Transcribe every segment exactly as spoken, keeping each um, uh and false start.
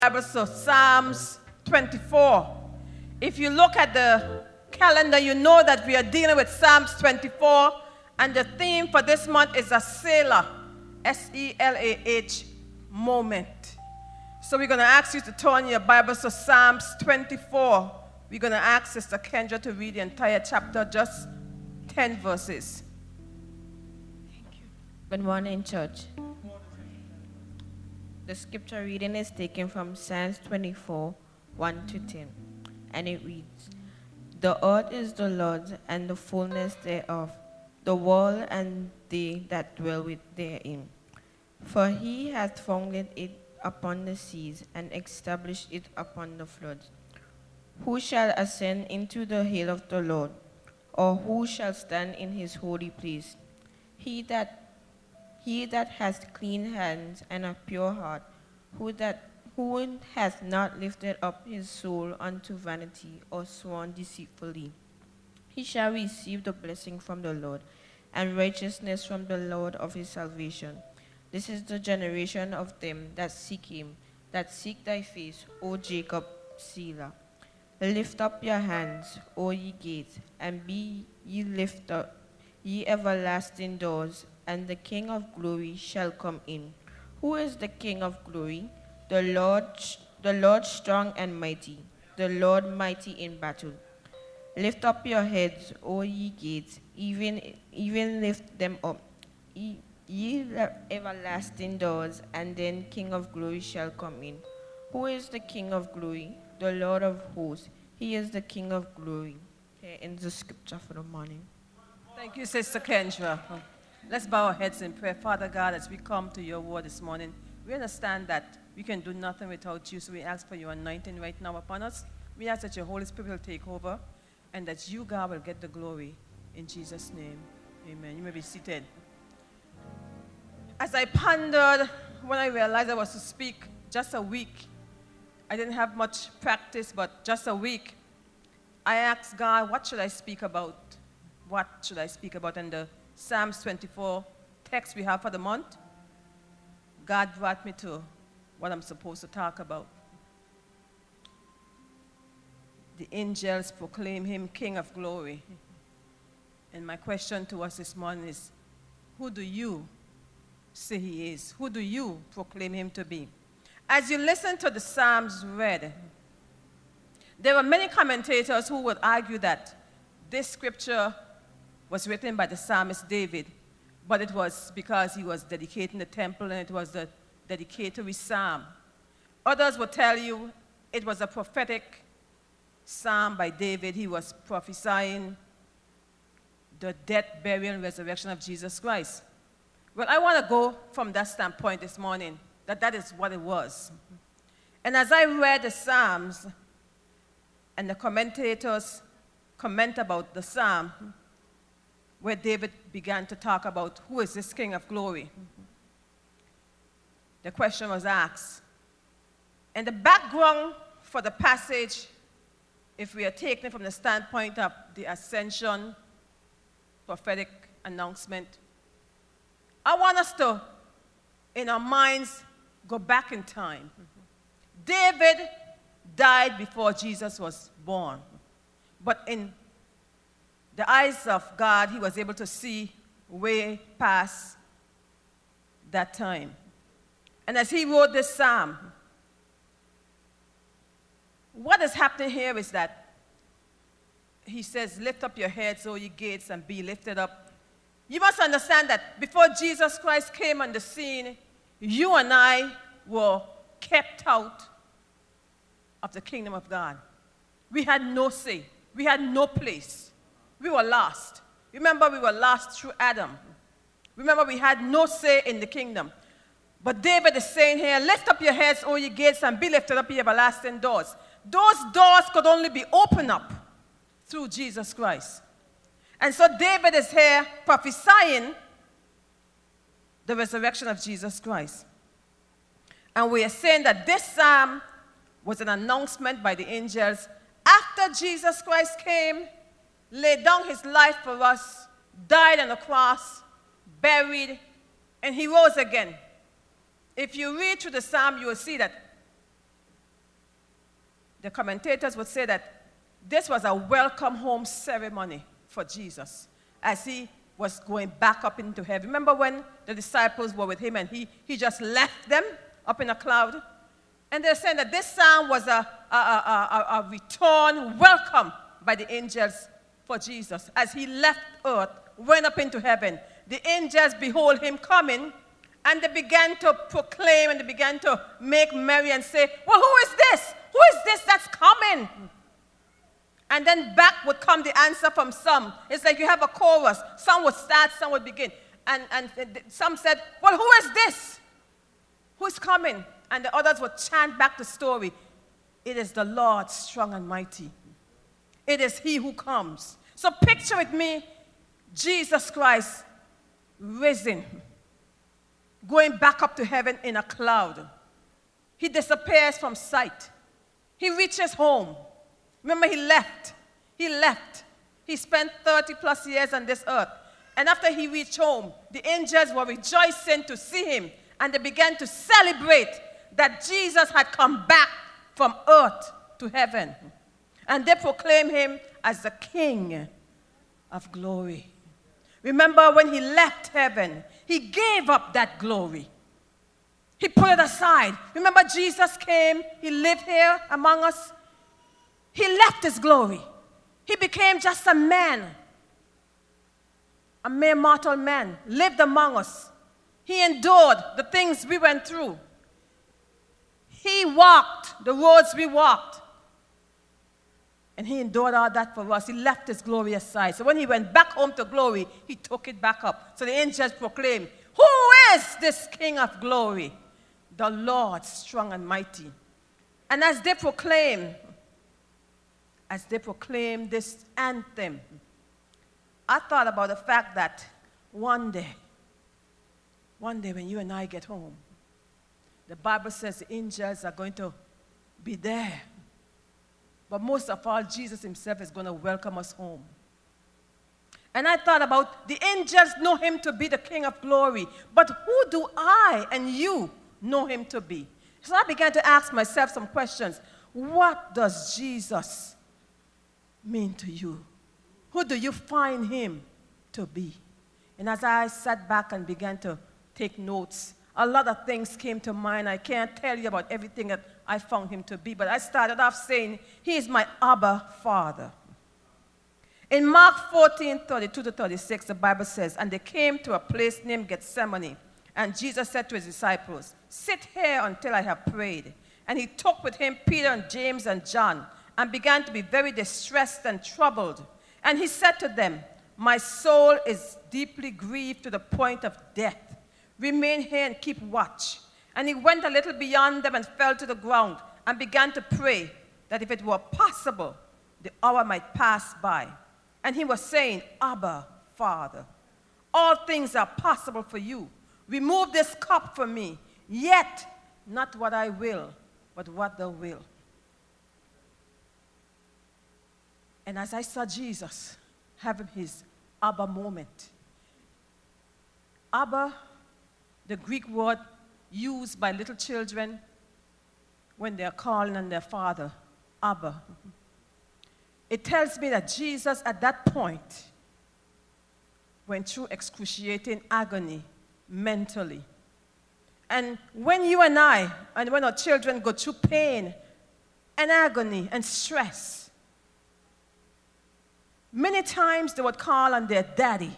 Bible, so Psalms twenty-four. If you look at the calendar, you know that we are dealing with Psalms twenty-four, and the theme for this month is a Selah, S E L A H, moment. So we're going to ask you to turn your Bible to Psalms twenty-four. We're going to ask Sister Kendra to read the entire chapter, just ten verses. Thank you. Good morning, church. The scripture reading is taken from Psalms twenty-four, one to ten, and it reads, "The earth is the Lord's, and the fullness thereof, the world and they that dwell with therein. For he hath founded it upon the seas, and established it upon the floods. Who shall ascend into the hill of the Lord, or who shall stand in his holy place? He that He that hath clean hands and a pure heart, who that who hath not lifted up his soul unto vanity, or sworn deceitfully, he shall receive the blessing from the Lord, and righteousness from the Lord of his salvation. This is the generation of them that seek him, that seek thy face, O Jacob, Selah. Lift up your hands, O ye gates, and be ye lift up, ye everlasting doors, and the King of glory shall come in. Who is the King of glory? The Lord, the Lord strong and mighty, the Lord mighty in battle. Lift up your heads, O ye gates, even, even lift them up, ye, ye everlasting doors, and then King of glory shall come in. Who is the King of glory? The Lord of hosts. He is the King of glory." Here ends the scripture for the morning. Thank you, Sister Kendra. Let's bow our heads in prayer. Father God, as we come to your word this morning, we understand that we can do nothing without you, so we ask for your anointing right now upon us. We ask that your Holy Spirit will take over, and that you, God, will get the glory. In Jesus' name, amen. You may be seated. As I pondered, when I realized I was to speak just a week, I didn't have much practice, but just a week, I asked God, what should I speak about? What should I speak about? And the Psalms twenty-four text we have for the month, God brought me to what I'm supposed to talk about. The angels proclaim him King of glory. And my question to us this morning is, who do you say he is? Who do you proclaim him to be? As you listen to the Psalms read, there were many commentators who would argue that this scripture was written by the psalmist David, but it was because he was dedicating the temple, and it was the dedicatory psalm. Others will tell you it was a prophetic psalm by David. He was prophesying the death, burial, and resurrection of Jesus Christ. Well, I want to go from that standpoint this morning, that that is what it was. And as I read the Psalms, and the commentators comment about the psalm, where David began to talk about who is this King of glory, the question was asked. And the background for the passage, if we are taking it from the standpoint of the ascension, prophetic announcement, I want us to, in our minds, go back in time. David died before Jesus was born, but in the eyes of God, he was able to see way past that time. And as he wrote this psalm, what is happening here is that he says, "Lift up your heads, O ye gates, and be lifted up." You must understand that before Jesus Christ came on the scene, you and I were kept out of the kingdom of God. We had no say. We had no place. We were lost. Remember, we were lost through Adam. Remember, we had no say in the kingdom. But David is saying here, "Lift up your heads, O ye gates, and be lifted up, ye everlasting doors." Those doors could only be opened up through Jesus Christ. And so David is here prophesying the resurrection of Jesus Christ. And we are saying that this psalm was an announcement by the angels after Jesus Christ came, laid down his life for us, died on the cross, buried, and he rose again. If you read through the psalm, you will see that the commentators would say that this was a welcome home ceremony for Jesus as he was going back up into heaven. Remember when the disciples were with him and he, he just left them up in a cloud? And they're saying that this sound was a, a, a, a, a return welcome by the angels for Jesus. As he left earth, went up into heaven, the angels behold him coming, and they began to proclaim and they began to make merry and say, well, who is this? Who is this that's coming? And then back would come the answer from some. It's like you have a chorus. Some would start, some would begin. And, and some said, well, who is this? Who is coming? And the others would chant back the story. It is the Lord strong and mighty. It is he who comes. So picture with me Jesus Christ risen, going back up to heaven in a cloud. He disappears from sight. He reaches home. Remember, he left. He left. He spent thirty plus years on this earth. And after he reached home, the angels were rejoicing to see him. And they began to celebrate that Jesus had come back from earth to heaven. And they proclaimed him as the King of glory. Remember, when he left heaven, he gave up that glory. He put it aside. Remember, Jesus came, he lived here among us. He left his glory. He became just a man, a mere mortal man, lived among us. He endured the things we went through. He walked the roads we walked. And he endured all that for us. He left his glory aside. So when he went back home to glory, he took it back up. So the angels proclaimed, who is this King of glory? The Lord strong and mighty. And as they proclaim, as they proclaim this anthem, I thought about the fact that one day, one day when you and I get home, the Bible says the angels are going to be there. But most of all, Jesus himself is going to welcome us home. And I thought about the angels know him to be the King of glory. But who do I and you know him to be? So I began to ask myself some questions. What does Jesus mean to you? Who do you find him to be? And as I sat back and began to take notes, a lot of things came to mind. I can't tell you about everything that I found him to be, but I started off saying, he is my Abba Father. In Mark fourteen, thirty-two to thirty-six, the Bible says, and they came to a place named Gethsemane, and Jesus said to his disciples, sit here until I have prayed. And he took with him Peter and James and John, and began to be very distressed and troubled. And he said to them, my soul is deeply grieved to the point of death. Remain here and keep watch. And he went a little beyond them and fell to the ground and began to pray that if it were possible, the hour might pass by. And he was saying, Abba, Father, all things are possible for you. Remove this cup from me, yet not what I will, but what thou wilt. And as I saw Jesus having his Abba moment, Abba, the Greek word used by little children when they're calling on their father, Abba. It tells me that Jesus at that point went through excruciating agony mentally. And when you and I, and when our children go through pain and agony and stress, many times they would call on their daddy,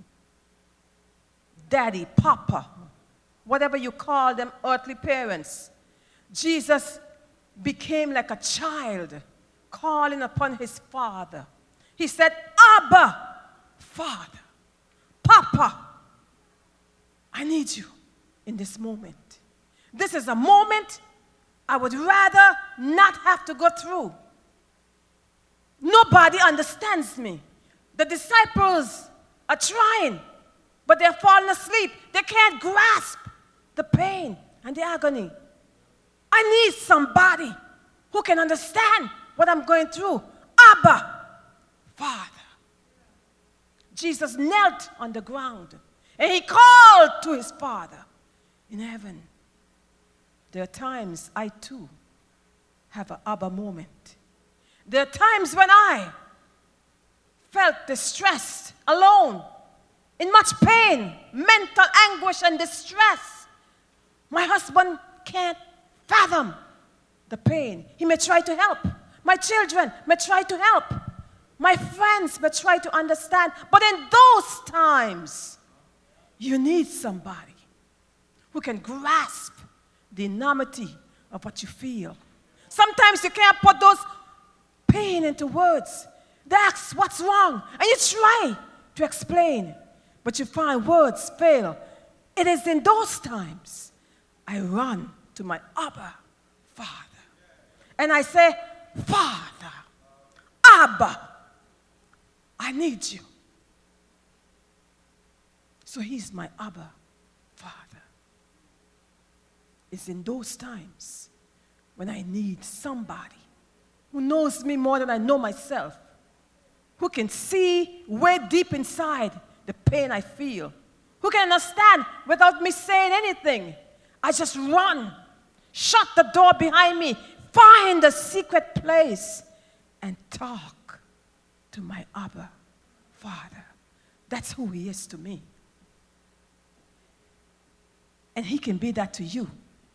daddy, papa, whatever you call them, earthly parents. Jesus became like a child calling upon his father. He said, Abba, Father, Papa, I need you in this moment. This is a moment I would rather not have to go through. Nobody understands me. The disciples are trying, but they're falling asleep. They can't grasp the pain and the agony. I need somebody who can understand what I'm going through. Abba, Father. Jesus knelt on the ground and he called to his Father in heaven. There are times I too have an Abba moment. There are times when I felt distressed, alone, in much pain, mental anguish and distress. My husband can't fathom the pain. He may try to help. My children may try to help. My friends may try to understand. But in those times, you need somebody who can grasp the enormity of what you feel. Sometimes you can't put those pain into words. They ask what's wrong, and you try to explain, but you find words fail. It is in those times I run to my Abba Father, and I say, Father, Abba, I need you. So he's my Abba Father. It's in those times when I need somebody who knows me more than I know myself, who can see way deep inside the pain I feel, who can understand without me saying anything. I just run, shut the door behind me, find a secret place, and talk to my Abba Father. That's who he is to me. And he can be that to you.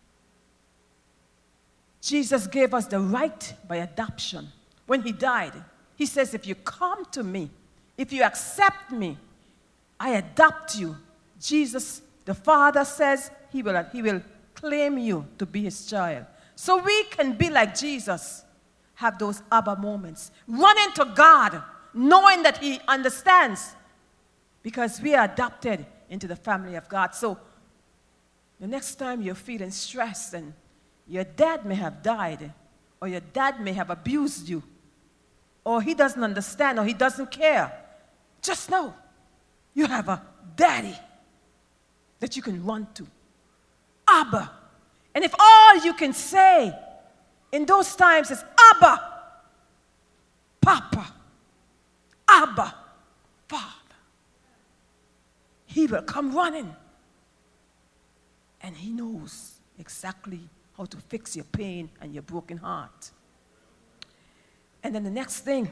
Jesus gave us the right by adoption. When he died, he says, if you come to me, if you accept me, I adopt you. Jesus, the Father, says he will, he will claim you to be his child. So we can be like Jesus, have those Abba moments. Run into God, knowing that he understands, because we are adopted into the family of God. So the next time you're feeling stressed and your dad may have died, or your dad may have abused you, or he doesn't understand, or he doesn't care, just know you have a daddy that you can run to. Abba. And if all you can say in those times is Abba, Papa, Abba, Father, he will come running. And he knows exactly how to fix your pain and your broken heart. And then the next thing,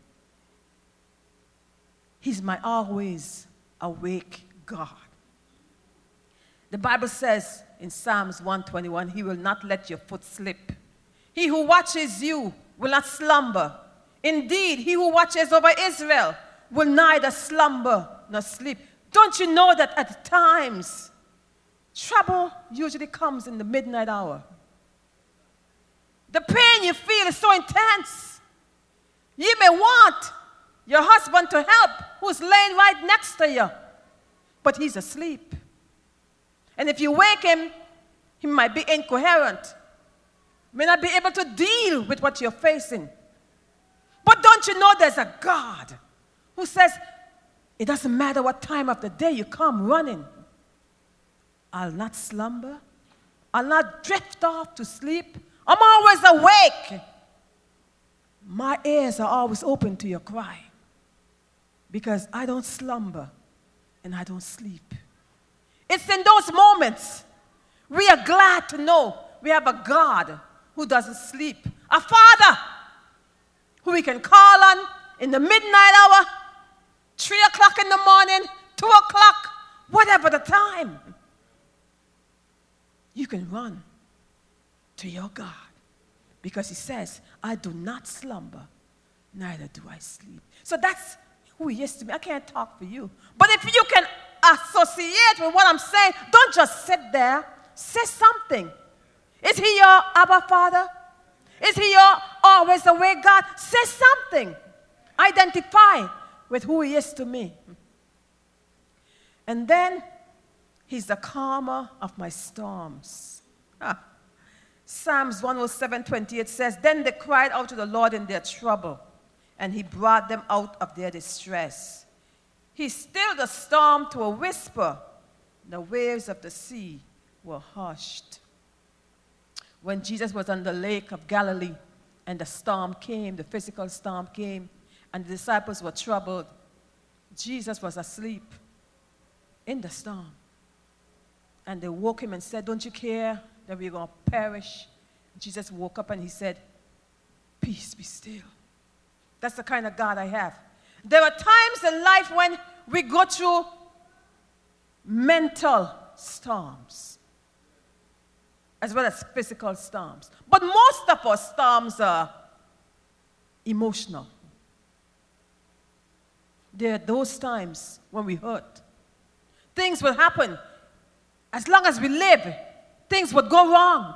he's my always awake God. The Bible says in Psalms one twenty-one, he will not let your foot slip. He who watches you will not slumber. Indeed, he who watches over Israel will neither slumber nor sleep. Don't you know that at times, trouble usually comes in the midnight hour? The pain you feel is so intense. You may want your husband to help who's laying right next to you, but he's asleep. And if you wake him, he might be incoherent, may not be able to deal with what you're facing. But don't you know there's a God who says, it doesn't matter what time of the day you come running, I'll not slumber, I'll not drift off to sleep. I'm always awake. My ears are always open to your cry, because I don't slumber and I don't sleep. It's in those moments we are glad to know we have a God who doesn't sleep, a Father who we can call on in the midnight hour, three o'clock in the morning, two o'clock, whatever the time. You can run to your God, because he says, I do not slumber, neither do I sleep. So that's who he is to me. I can't talk for you. But if you can associate with what I'm saying, don't just sit there. Say something. Is he your Abba Father? Is he your always awake God? Say something. Identify with who he is to me. And then he's the calmer of my storms. Ah. Psalms one oh seven twenty-eight says, then they cried out to the Lord in their trouble, and he brought them out of their distress. He stilled the storm to a whisper. The waves of the sea were hushed. When Jesus was on the lake of Galilee, and the storm came, the physical storm came, and the disciples were troubled, Jesus was asleep in the storm. And they woke him and said, don't you care that we're going to perish? Jesus woke up and he said, peace be still. That's the kind of God I have. There are times in life when we go through mental storms as well as physical storms. But most of our storms are emotional. There are those times when we hurt. Things will happen. As long as we live, things would go wrong.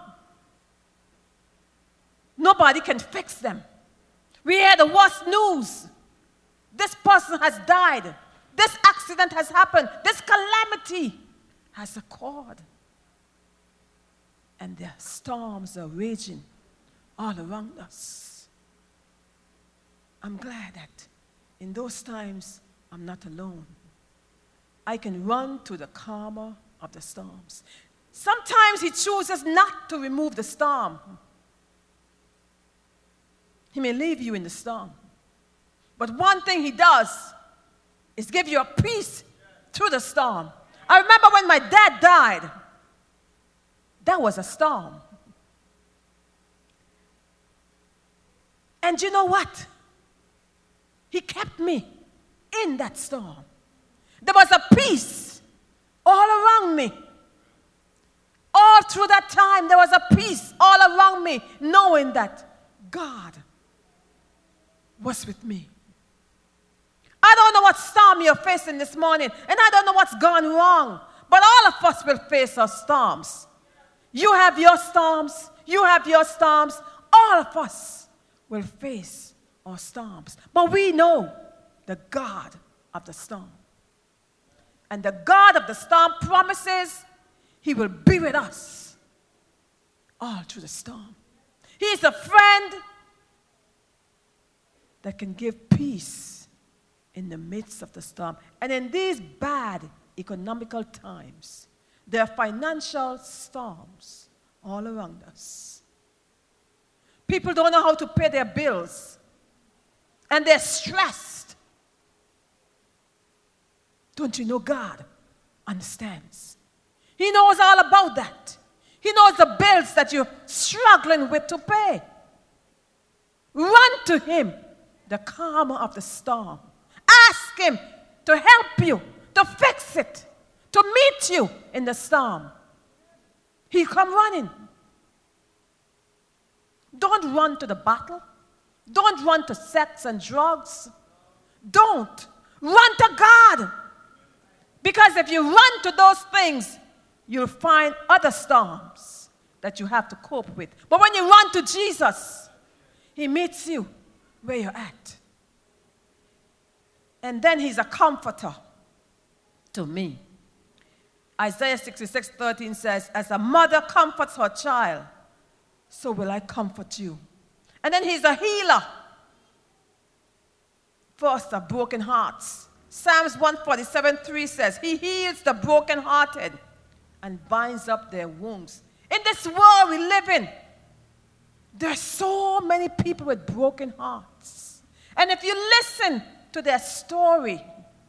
Nobody can fix them. We hear the worst news. This person has died. This accident has happened. This calamity has occurred. And the storms are raging all around us. I'm glad that in those times, I'm not alone. I can run to the calmer of the storms. Sometimes he chooses not to remove the storm. He may leave you in the storm. But one thing he does is give you a peace through the storm. I remember when my dad died. That was a storm. And you know what? He kept me in that storm. There was a peace all around me. All through that time, there was a peace all around me, knowing that God was with me. I don't know what storm you're facing this morning, and I don't know what's gone wrong, but all of us will face our storms. You have your storms, you have your storms, all of us will face our storms. But we know the God of the storm. And the God of the storm promises he will be with us all through the storm. He is a friend that can give peace in the midst of the storm. And in these bad economical times, there are financial storms all around us. People don't know how to pay their bills, and they're stressed. Don't you know God understands? He knows all about that. He knows the bills that you're struggling with to pay. Run to him, the calmer of the storm. Ask him to help you, to fix it, to meet you in the storm. He'll come running. Don't run to the battle. Don't run to sex and drugs. Don't. Run to God. Because if you run to those things, you'll find other storms that you have to cope with. But when you run to Jesus, he meets you where you're at. And then he's a comforter to me. Isaiah sixty-six thirteen says, as a mother comforts her child, so will I comfort you. And then he's a healer for us of broken hearts. Psalms one forty-seven three says, he heals the brokenhearted and binds up their wounds. In this world we live in, there are so many people with broken hearts. And if you listen to their story,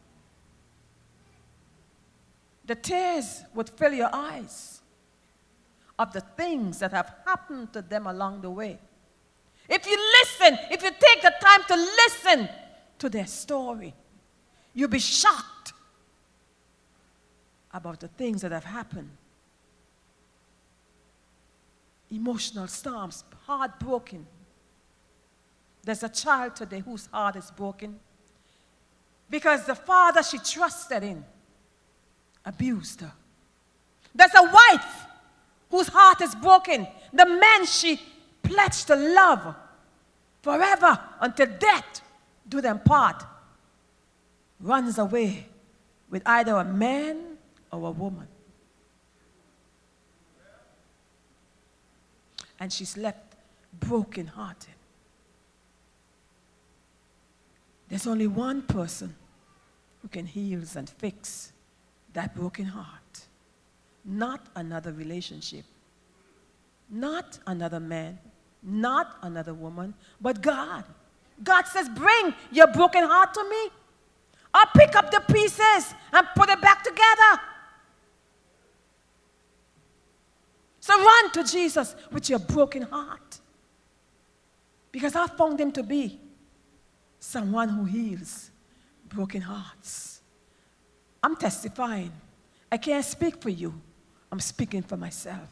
the tears would fill your eyes of the things that have happened to them along the way. If you listen, if you take the time to listen to their story, you'll be shocked about the things that have happened. Emotional storms, heartbroken. There's a child today whose heart is broken because the father she trusted in abused her. There's a wife whose heart is broken. The man she pledged to love forever until death do them part runs away with either a man or a woman. And she's left broken-hearted. There's only one person who can heal and fix that broken heart. Not another relationship. Not another man. Not another woman. But God. God says, bring your broken heart to me. I'll pick up the pieces and put it back together. So run to Jesus with your broken heart. Because I found him to be someone who heals broken hearts. I'm testifying. I can't speak for you. I'm speaking for myself.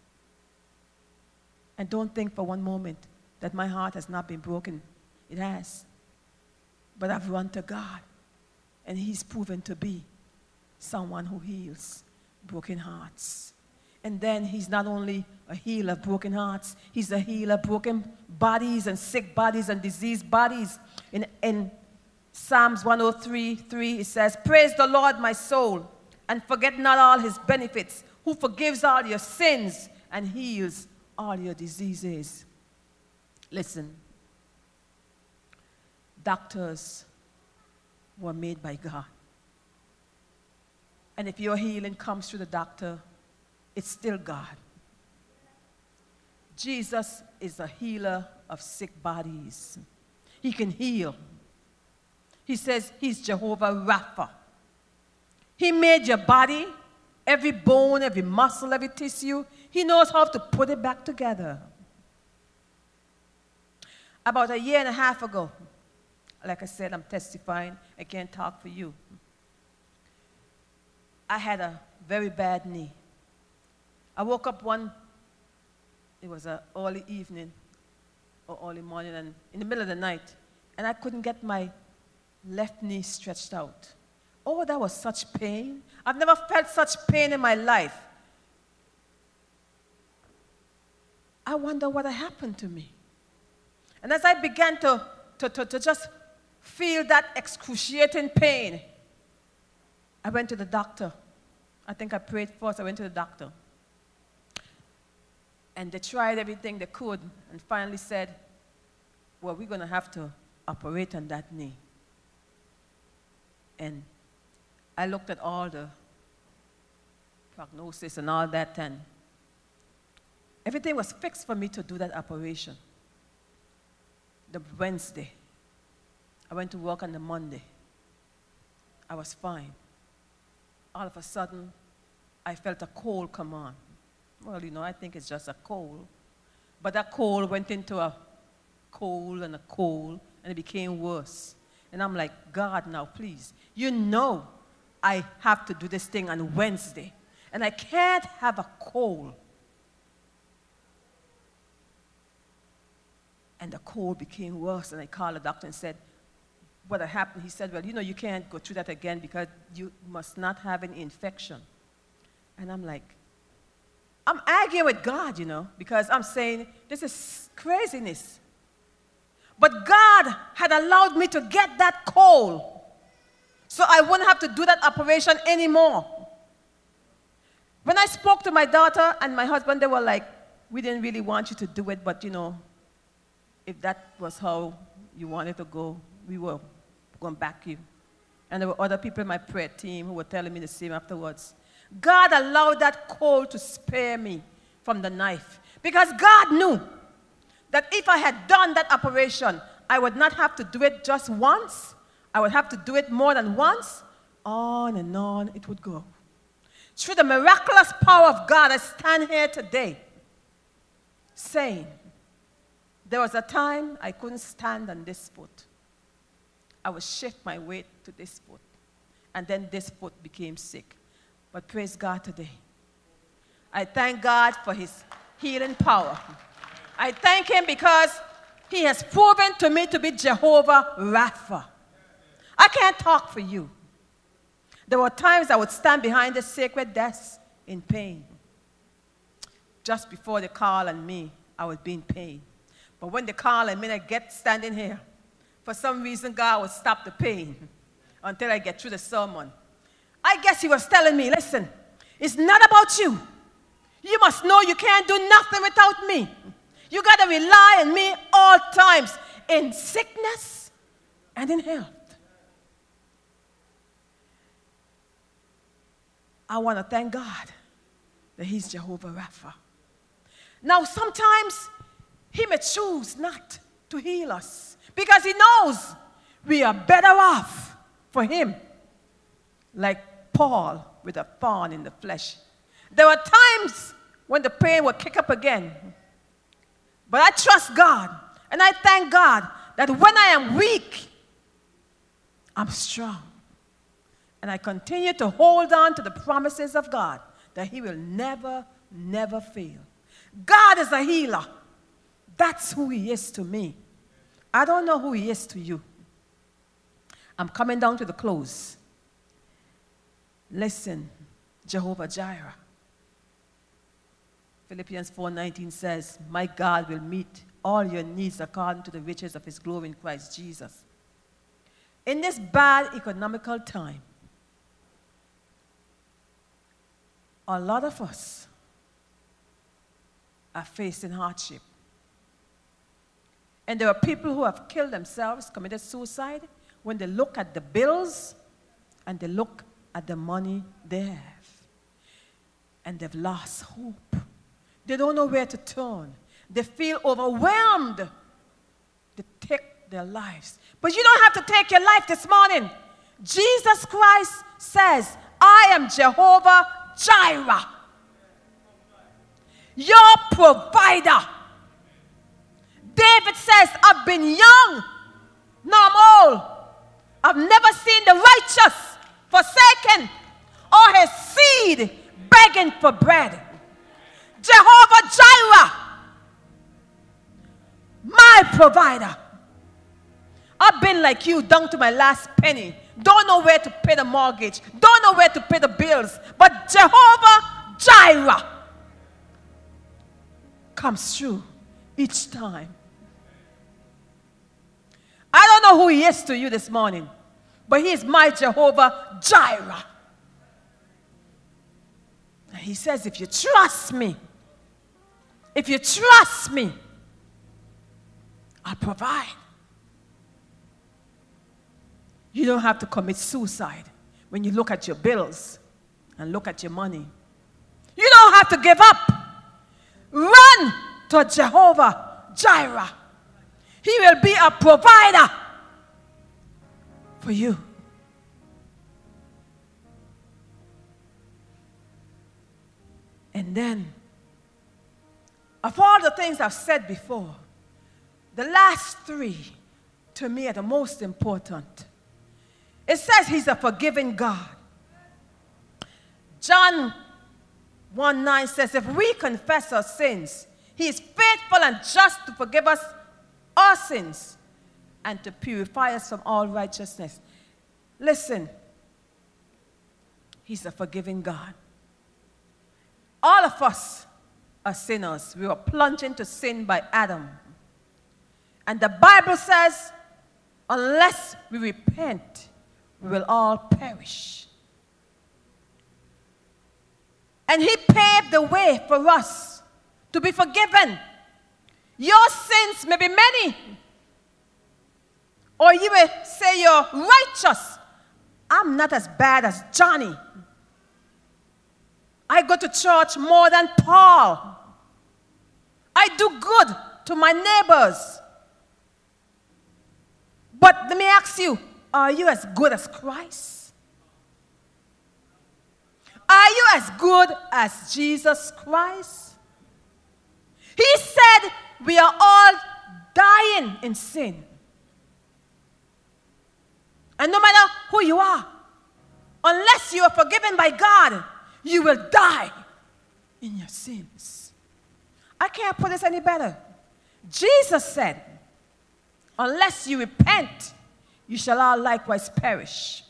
And don't think for one moment that my heart has not been broken. It has. But I've run to God, and he's proven to be someone who heals broken hearts. And then he's not only a healer of broken hearts, he's a healer of broken bodies and sick bodies and diseased bodies. In, in Psalms one oh three, three, it says, "Praise the Lord, my soul, and forget not all his benefits, who forgives all your sins and heals all your diseases." Listen, doctors were made by God. And if your healing comes through the doctor, it's still God. Jesus is a healer of sick bodies. He can heal. He says he's Jehovah Rapha. He made your body, every bone, every muscle, every tissue. He knows how to put it back together. About a year and a half ago, like I said, I'm testifying. I can't talk for you. I had a very bad knee. I woke up one, it was an early evening or early morning, and in the middle of the night, and I couldn't get my left knee stretched out. Oh, that was such pain. I've never felt such pain in my life. I wonder what had happened to me. And as I began to, to, to, to just feel that excruciating pain, I went to the doctor. I think I prayed first. I went to the doctor. And they tried everything they could and finally said, well, we're going to have to operate on that knee. And I looked at all the prognosis and all that, and everything was fixed for me to do that operation. The Wednesday, I went to work on the Monday. I was fine. All of a sudden, I felt a cold come on. Well, you know, I think it's just a cold. But that cold went into a cold and a cold, and it became worse. And I'm like, God, now, please, you know I have to do this thing on Wednesday, and I can't have a cold. And the cold became worse, and I called the doctor and said, what had happened? He said, well, you know, you can't go through that again because you must not have an infection. And I'm like, I'm arguing with God, you know, because I'm saying, this is craziness. But God had allowed me to get that cold so I wouldn't have to do that operation anymore. When I spoke to my daughter and my husband, they were like, we didn't really want you to do it, but, you know, if that was how you wanted to go, we were going to back you. And there were other people in my prayer team who were telling me the same afterwards. God allowed that cold to spare me from the knife because God knew that if I had done that operation, I would not have to do it just once. I would have to do it more than once. On and on it would go. Through the miraculous power of God, I stand here today saying, there was a time I couldn't stand on this foot. I would shift my weight to this foot. And then this foot became sick. But praise God today. I thank God for his healing power. I thank him because he has proven to me to be Jehovah Rapha. I can't talk for you. There were times I would stand behind the sacred desk in pain. Just before they call on me, I would be in pain. But when they call on me and I get standing here, for some reason God would stop the pain until I get through the sermon. I guess he was telling me, listen, it's not about you. You must know you can't do nothing without me. You got to rely on me all times, in sickness and in health. I want to thank God that he's Jehovah Rapha. Now, sometimes he may choose not to heal us because he knows we are better off for him. Like Paul with a thorn in the flesh. There were times when the pain would kick up again. But I trust God. And I thank God that when I am weak, I'm strong. And I continue to hold on to the promises of God that he will never, never fail. God is a healer. That's who he is to me. I don't know who he is to you. I'm coming down to the close. Listen, Jehovah Jireh. Philippians four nineteen says, my God will meet all your needs according to the riches of his glory in Christ Jesus. In this bad economical time, a lot of us are facing hardship. And there are people who have killed themselves, committed suicide, when they look at the bills and they look at the money they have. And they've lost hope. They don't know where to turn. They feel overwhelmed to take their lives. But you don't have to take your life this morning. Jesus Christ says, I am Jehovah Jireh, your provider. David says, I've been young, now I'm old. I've never seen the righteous forsaken or his seed begging for bread. Jehovah Jireh, my provider. I've been like you, down to my last penny. Don't know where to pay the mortgage. Don't know where to pay the bills. But Jehovah Jireh comes through each time. I don't know who he is to you this morning, but he is my Jehovah Jireh. And he says, if you trust me, if you trust me, I'll provide. You don't have to commit suicide when you look at your bills and look at your money. You don't have to give up. Run to Jehovah Jireh. He will be a provider for you. And then, of all the things I've said before, the last three to me are the most important. It says he's a forgiving God. John one nine says, if we confess our sins, he is faithful and just to forgive us our sins and to purify us from all righteousness. Listen, he's a forgiving God. All of us are sinners. We were plunged into sin by Adam. And the Bible says, unless we repent, we will all perish. And he paved the way for us to be forgiven. Your sins may be many. Or you may say you're righteous. I'm not as bad as Johnny. I go to church more than Paul. I do good to my neighbors. But let me ask you, are you as good as Christ? Are you as good as Jesus Christ? He said we are all dying in sin. And no matter who you are, unless you are forgiven by God, you will die in your sins. I can't put this any better. Jesus said, unless you repent, you shall all likewise perish.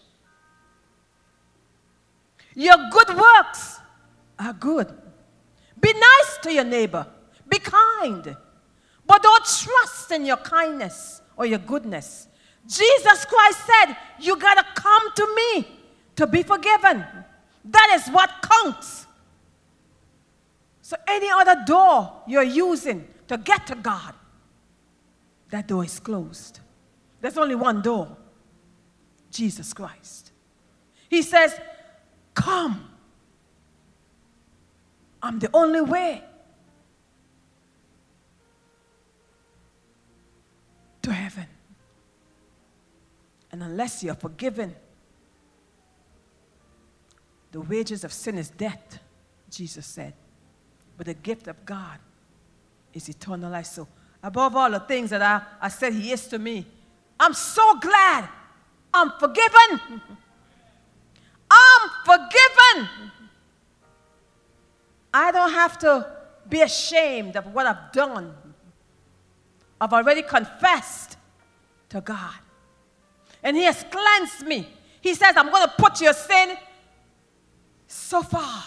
Your good works are good. Be nice to your neighbor. Be kind. But don't trust in your kindness or your goodness. Jesus Christ said, you got to come to me to be forgiven. That is what counts. So any other door you're using to get to God, that door is closed. There's only one door, Jesus Christ. He says, come. I'm the only way to heaven. And unless you're forgiven, the wages of sin is death, Jesus said. But the gift of God is eternal life. So above all the things that I, I said he is to me. I'm so glad I'm forgiven. I'm forgiven. I don't have to be ashamed of what I've done. I've already confessed to God. And he has cleansed me. He says, I'm going to put your sin so far.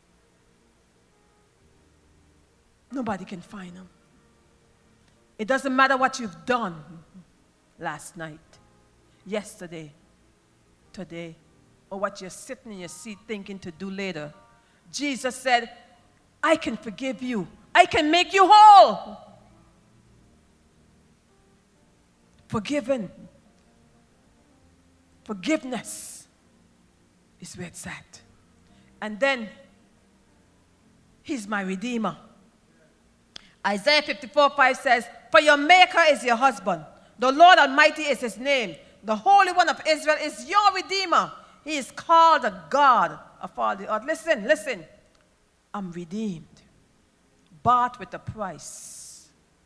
Nobody can find him. It doesn't matter what you've done last night, yesterday, today, or what you're sitting in your seat thinking to do later. Jesus said, I can forgive you. I can make you whole. Forgiven. Forgiveness is where it's at. And then, he's my Redeemer. Isaiah fifty-four five says, for your Maker is your husband. The Lord Almighty is his name. The Holy One of Israel is your Redeemer. He is called the God of all the earth. Listen, listen. I'm redeemed. Bought with a price.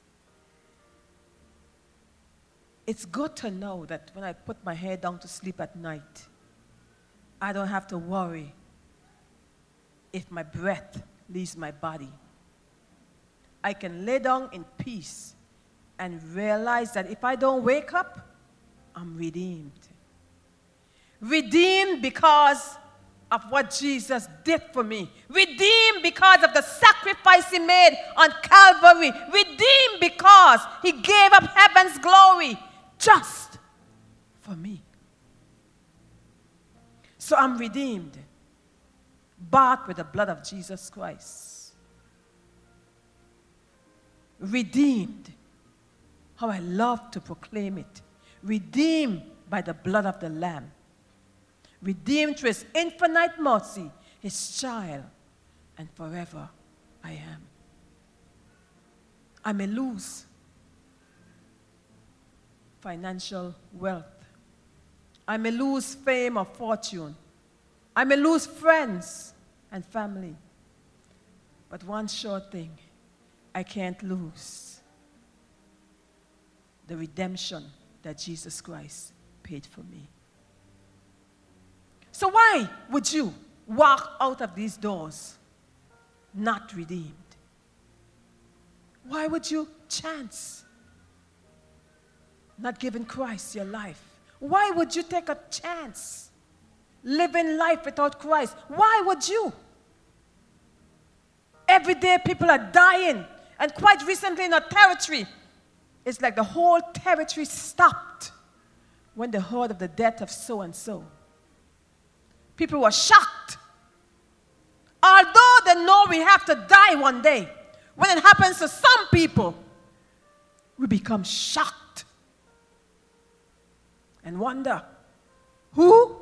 It's good to know that when I put my head down to sleep at night, I don't have to worry if my breath leaves my body. I can lay down in peace and realize that if I don't wake up, I'm redeemed. Redeemed because of what Jesus did for me. Redeemed because of the sacrifice he made on Calvary. Redeemed because he gave up heaven's glory just for me. So I'm redeemed, bought with the blood of Jesus Christ. Redeemed. How I love to proclaim it. Redeemed by the blood of the Lamb. Redeemed through his infinite mercy, his child, and forever I am. I may lose financial wealth. I may lose fame or fortune. I may lose friends and family. But one sure thing, I can't lose: the redemption that Jesus Christ paid for me. So why would you walk out of these doors not redeemed? Why would you chance not giving Christ your life? Why would you take a chance living life without Christ? Why would you? Every day people are dying. And quite recently in our territory, it's like the whole territory stopped when they heard of the death of so-and-so. People were shocked. Although they know we have to die one day, when it happens to some people, we become shocked and wonder, who?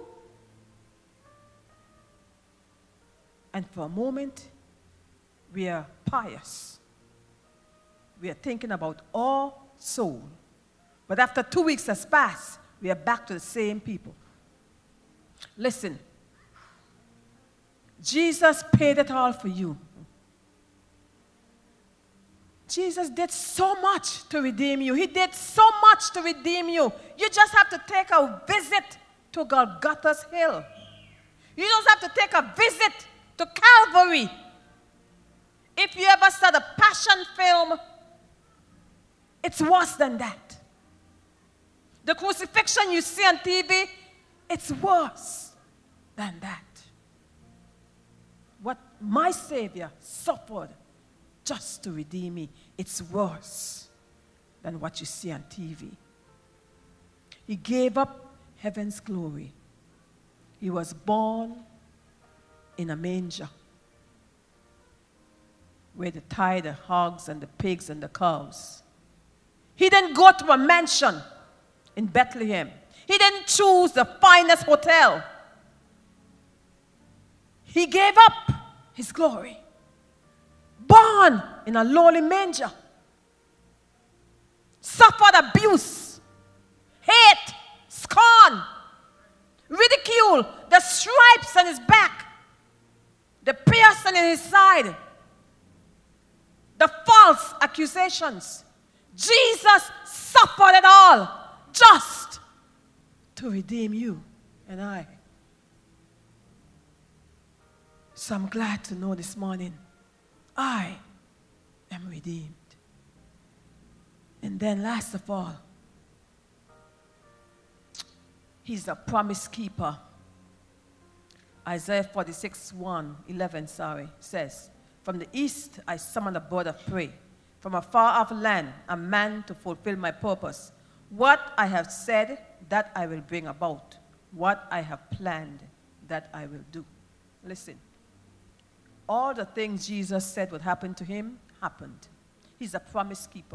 And for a moment, we are pious. We are thinking about our soul. But after two weeks has passed, we are back to the same people. Listen. Jesus paid it all for you. Jesus did so much to redeem you. He did so much to redeem you. You just have to take a visit to Golgotha's Hill. You just have to take a visit to Calvary. If you ever saw the Passion film, it's worse than that. The crucifixion you see on T V, it's worse than that. What my Savior suffered just to redeem me, it's worse than what you see on T V. He gave up heaven's glory. He was born in a manger where they tie the hogs and the pigs and the cows. He didn't go to a mansion in Bethlehem. He didn't choose the finest hotel. He gave up his glory. Born in a lowly manger. Suffered abuse, hate, scorn, ridicule, the stripes on his back, the piercing in his side, the false accusations. Jesus suffered it all just to redeem you and I. So I'm glad to know this morning, I am redeemed. And then last of all, he's a promise keeper. Isaiah forty-six, one, eleven, sorry, says, from the east I summon a bird of prey, from a far off land, a man to fulfill my purpose. What I have said, that I will bring about. What I have planned, that I will do. Listen. All the things Jesus said would happen to him, happened. He's a promise keeper.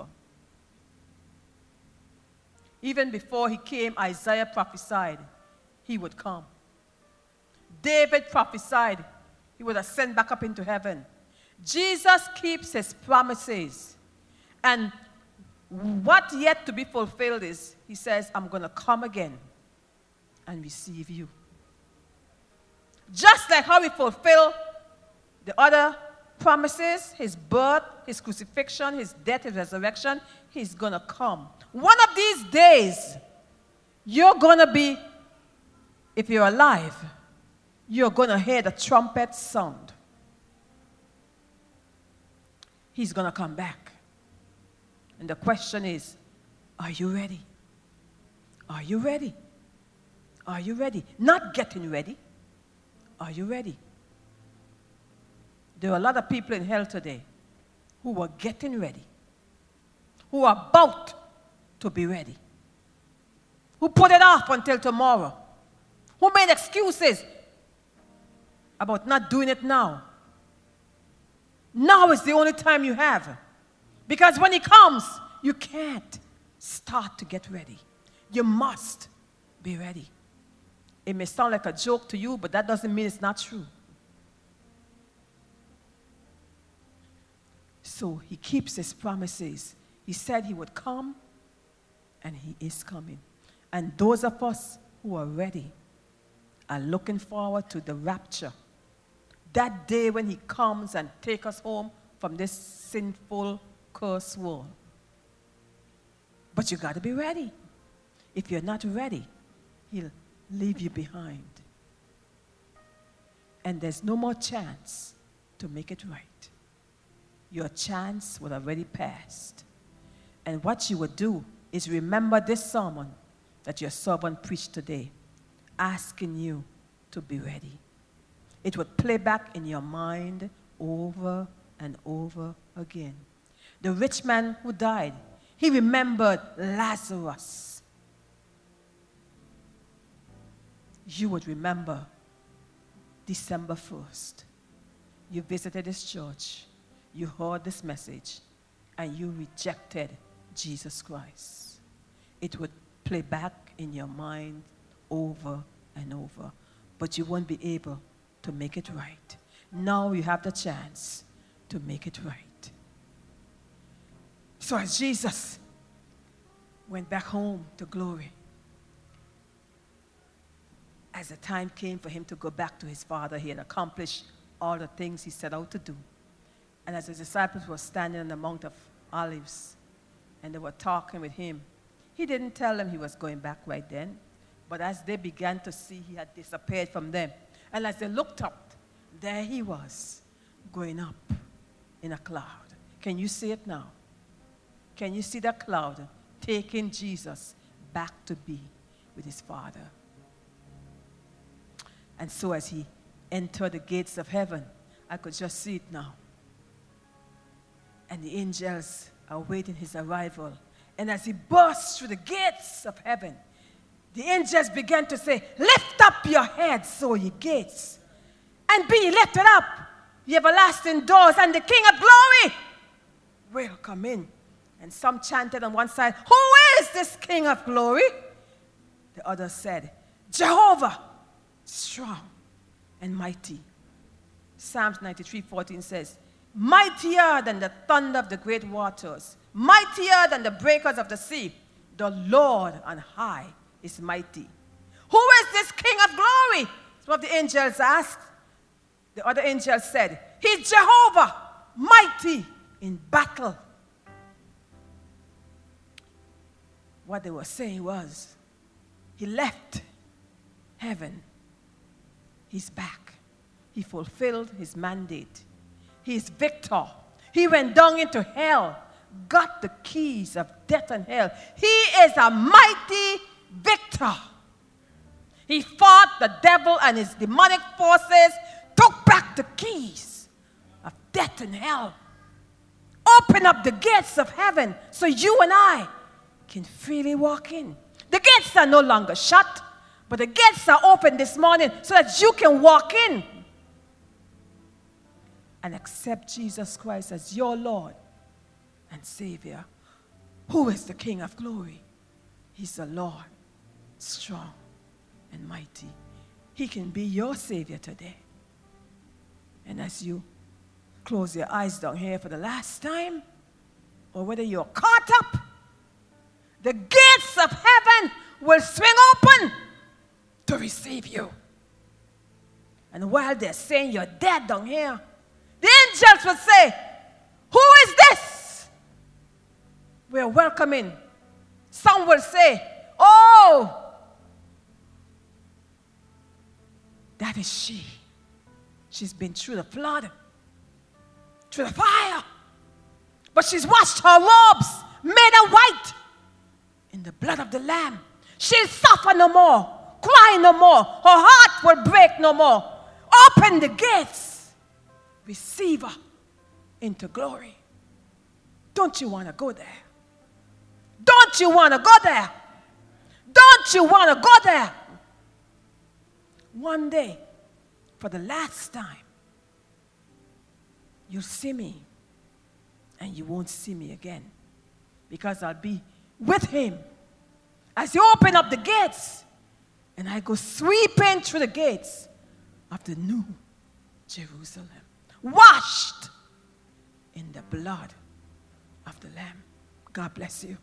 Even before he came, Isaiah prophesied he would come. David prophesied he would ascend back up into heaven. Jesus keeps his promises. And what yet to be fulfilled is, he says, I'm going to come again and receive you. Just like how he fulfilled the other promises, his birth, his crucifixion, his death, his resurrection, he's going to come. One of these days, you're going to be, if you're alive, you're going to hear the trumpet sound. He's going to come back. And the question is, are you ready? Are you ready? Are you ready? Not getting ready. Are you ready? There are a lot of people in hell today who are getting ready, who are about to be ready, who put it off until tomorrow, who made excuses about not doing it now. Now is the only time you have. Because when he comes, you can't start to get ready. You must be ready. It may sound like a joke to you, but that doesn't mean it's not true. So he keeps his promises. He said he would come, and he is coming. And those of us who are ready are looking forward to the rapture. That day when he comes and takes us home from this sinful, cursed world. But you got to be ready. If you're not ready, he'll leave you behind. And there's no more chance to make it right. Your chance would already passed. And what you would do is remember this sermon that your servant preached today, asking you to be ready. It would play back in your mind over and over again. The rich man who died, he remembered Lazarus. You would remember December first. You visited this church. You heard this message, and you rejected Jesus Christ. It would play back in your mind over and over, but you won't be able to make it right. Now you have the chance to make it right. So as Jesus went back home to glory, as the time came for him to go back to his Father, he had accomplished all the things he set out to do. And as his disciples were standing on the Mount of Olives, and they were talking with him, he didn't tell them he was going back right then. But as they began to see, he had disappeared from them. And as they looked up, there he was, going up in a cloud. Can you see it now? Can you see that cloud taking Jesus back to be with his Father? And so as he entered the gates of heaven, I could just see it now. And the angels are awaiting his arrival. And as he burst through the gates of heaven, the angels began to say, lift up your heads, O ye gates, and be lifted up, ye everlasting doors, and the King of glory will come in. And some chanted on one side, who is this King of glory? The other said, Jehovah, strong and mighty. Psalms ninety-three fourteen says, mightier than the thunder of the great waters, mightier than the breakers of the sea, the Lord on high is mighty. Who is this King of glory? Some of the angels asked. The other angel said, he's Jehovah, mighty in battle. what they were saying was, he left heaven. He's back. He fulfilled his mandate. He is victor. He went down into hell, got the keys of death and hell. He is a mighty victor. He fought the devil and his demonic forces, took back the keys of death and hell. Open up the gates of heaven so you and I can freely walk in. The gates are no longer shut, but the gates are open this morning so that you can walk in and accept Jesus Christ as your Lord and Savior. Who is the King of glory? He's the Lord, strong and mighty. He can be your Savior today. And as you close your eyes down here for the last time, or whether you're caught up, the gates of heaven will swing open to receive you. And while they're saying you're dead down here, the angels will say, who is this? We're welcoming. Some will say, oh, that is she. She's been through the flood, through the fire, but she's washed her robes, made her white in the blood of the Lamb. She'll suffer no more, cry no more. Her heart will break no more. Open the gates. Receive her into glory. Don't you want to go there? Don't you want to go there? Don't you want to go there? One day, for the last time, you'll see me and you won't see me again, because I'll be with him as you open up the gates and I go sweeping through the gates of the new Jerusalem, washed in the blood of the Lamb. God bless you.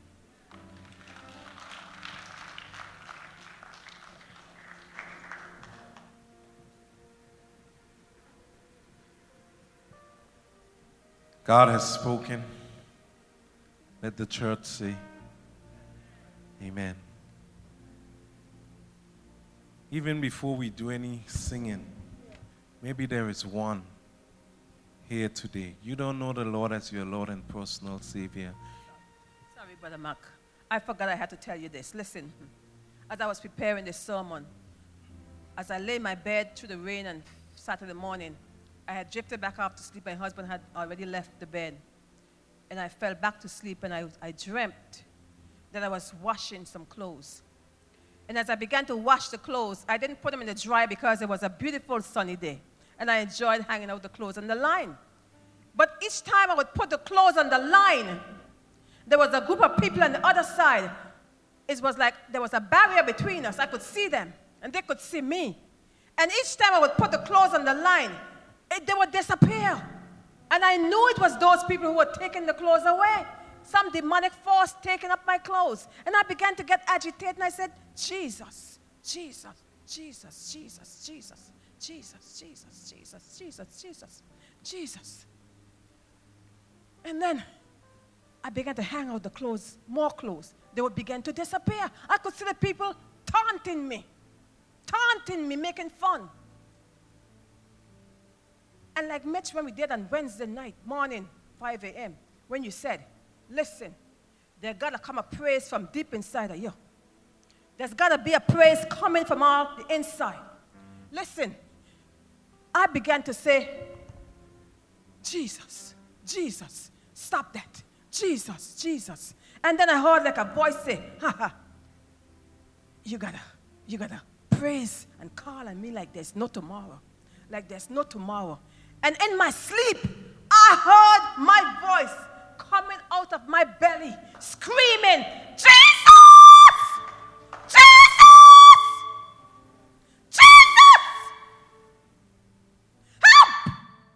God has spoken. Let the church say, amen. Even before we do any singing, maybe there is one here today. You don't know the Lord as your Lord and personal Savior. Sorry, Brother Mark. I forgot I had to tell you this. Listen, as I was preparing this sermon, as I lay in my bed through the rain and Saturday morning, I had drifted back off to sleep. My husband had already left the bed. And I fell back to sleep, and I, I dreamt that I was washing some clothes. And as I began to wash the clothes, I didn't put them in the dryer because it was a beautiful sunny day. And I enjoyed hanging out the clothes on the line. But each time I would put the clothes on the line, there was a group of people on the other side. It was like there was a barrier between us. I could see them, and they could see me. And each time I would put the clothes on the line, it, they would disappear. And I knew it was those people who were taking the clothes away. Some demonic force taking up my clothes. And I began to get agitated, and I said, Jesus, Jesus, Jesus, Jesus, Jesus, Jesus, Jesus, Jesus, Jesus, Jesus, Jesus. And then I began to hang out the clothes, more clothes. They would begin to disappear. I could see the people taunting me, taunting me, making fun. And like Mitch, when we did on Wednesday night, morning, five a.m., when you said, listen, there's got to come a praise from deep inside of you. There's got to be a praise coming from all the inside. Listen, I began to say, Jesus, Jesus, stop that. Jesus, Jesus. And then I heard like a voice say, ha ha, you gotta, you gotta praise and call on me like there's no tomorrow. Like there's no tomorrow. And in my sleep, I heard my voice coming out of my belly, screaming, Jesus! Jesus! Jesus! Help!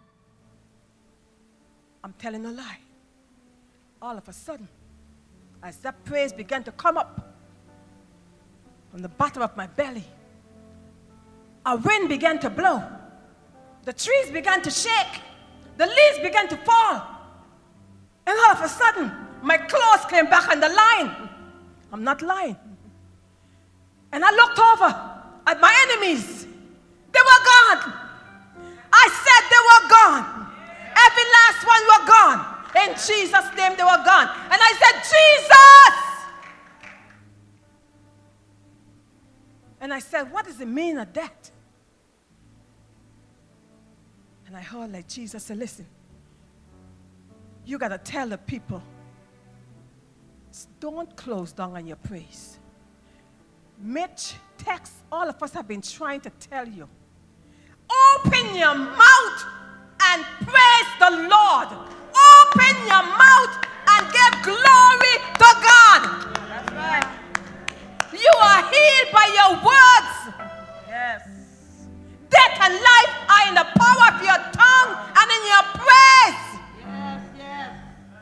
I'm telling a lie. All of a sudden, as that praise began to come up from the bottom of my belly, a wind began to blow. The trees began to shake. The leaves began to fall. And all of a sudden, my clothes came back on the line. I'm not lying. And I looked over at my enemies. They were gone. I said they were gone. Every last one were gone. In Jesus' name they were gone. And I said, Jesus! And I said, what does it mean of that? And I heard like Jesus said, listen, you got to tell the people, don't close down on your praise. Mitch, Tex, all of us have been trying to tell you. Open your mouth and praise the Lord. Open your mouth and give glory to God. That's right. You are healed by your words. Yes. Death and life are in the power of your tongue and in your praise. Yes, yes.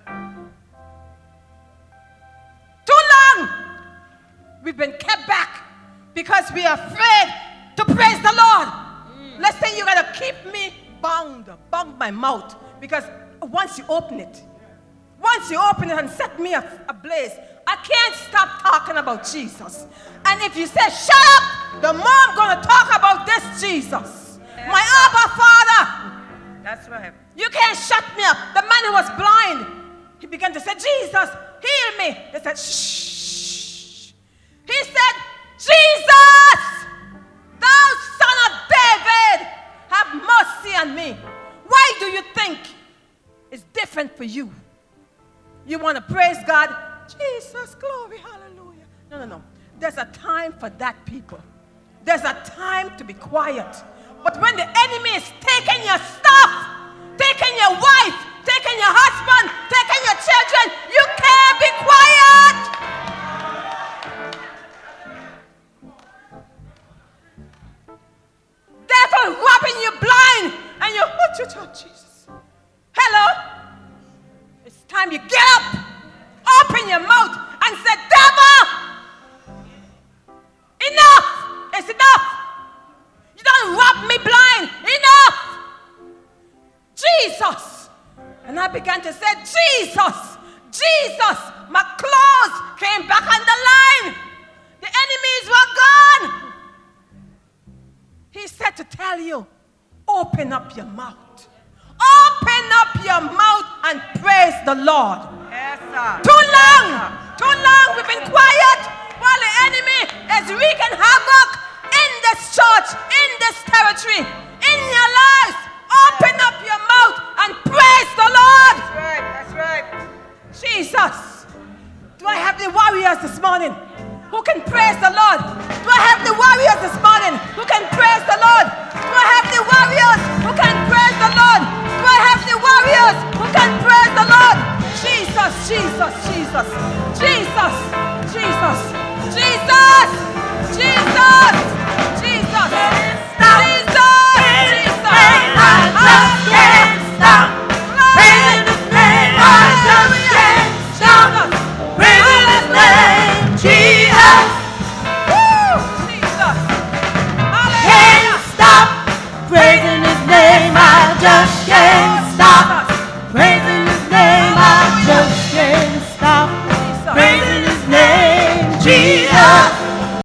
Too long we've been kept back because we are afraid to praise the Lord. Mm. Listen, you got to keep me bound, bound my mouth, because once you open it, once you open it and set me ablaze, I can't stop talking about Jesus. And if you say, shut up, the more I'm going to talk about this Jesus. Yes. My Abba Father. That's right. You can't shut me up. The man who was blind, he began to say, Jesus, heal me. They said, shh. He said, Jesus, thou son of David, have mercy on me. Why do you think it's different for you? You want to praise God? Jesus, glory, hallelujah. No, no, no. There's a time for that, people. There's a time to be quiet. But when the enemy is taking your stuff, taking your wife, taking your husband, taking your children, you can't be quiet. Devil robbing you blind, and you, oh, Jesus. Hello? It's time you get up, open your mouth, and say, devil, enough, it's enough. You don't rob me blind, enough. Jesus. And I began to say, Jesus, Jesus. My clothes came back on the line. The enemies were gone. He said to tell you, open up your mouth. Open up your mouth and praise the Lord. Yes, sir. Too long, yes, sir. Too long we've been quiet while the enemy is wreaking havoc in this church, in this territory, in your lives. Open up your mouth and praise the Lord. That's right, that's right. Jesus. Do I have the warriors this morning who can praise the Lord? Do I have the warriors this morning who can praise the Lord? Do I have the warriors who can praise the Lord? Do I have the warriors who can praise the Lord? Jesus, Jesus, Jesus, Jesus, Jesus, Jesus, Jesus, Jesus, stop, Jesus, Jesus, I just can't stop praising His name. I just can't stop praising His name, Jesus. Woo, Jesus, hallelujah. Can't stop praising His name. I just can't.